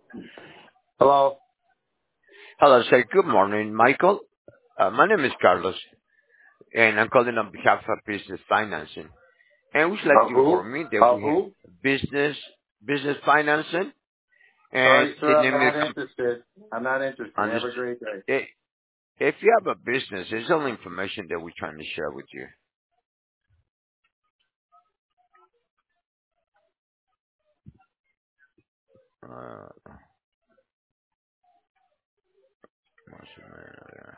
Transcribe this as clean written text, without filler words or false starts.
Hello. Hello, sir. Good morning, Michael. My name is Carlos, and I'm calling on behalf of Business Financing. And would you like to Who? inform me that we have Who? business business financing, and Sorry, the sir. I'm name of not the interested. I'm not interested. company. Have a great day. If you have a business, it's only information that we're trying to share with you. Uh, what's the matter?